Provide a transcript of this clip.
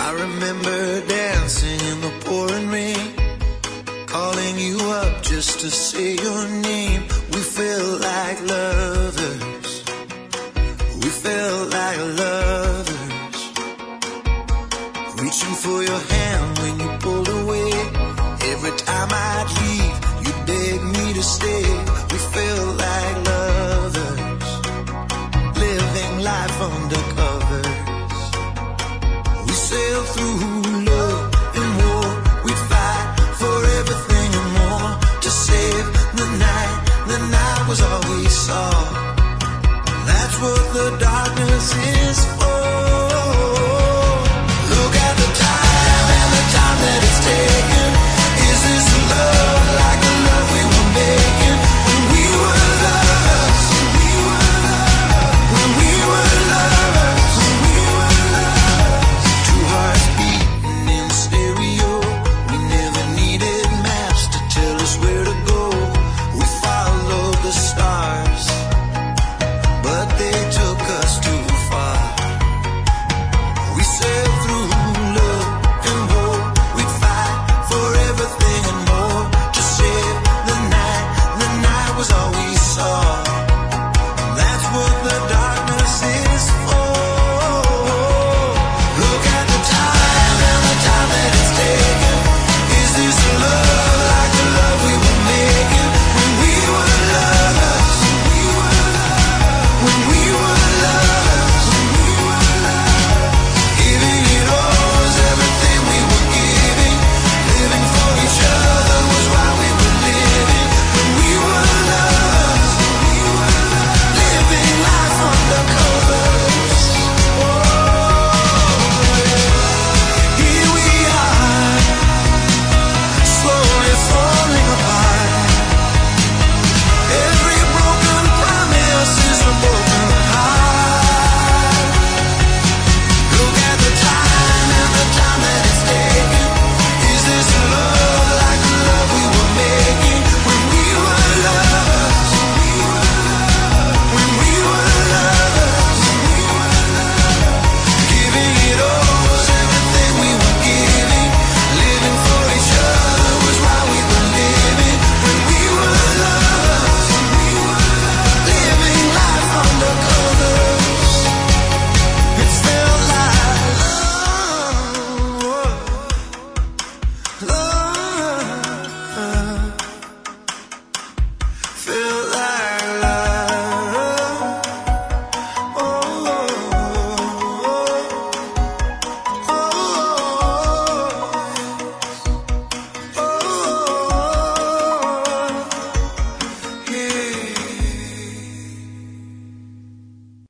I remember dancing in the pouring rain, calling you up just to say your name. We felt like lovers. We felt like lovers. Reaching for your hand when you pulled away. Every time I'd leave, you begged me to stay. We felt like lovers, living life undercover. We sailed through love and war. We'd fight for everything and more to save the night. The night was all we saw. That's what the darkness is.